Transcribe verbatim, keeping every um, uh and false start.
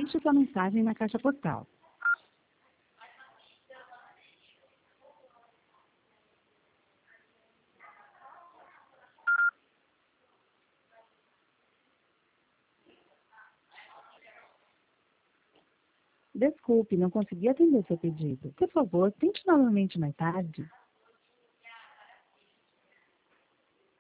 Deixe sua mensagem na caixa postal. Desculpe, não consegui atender seu pedido. Por favor, tente novamente mais tarde.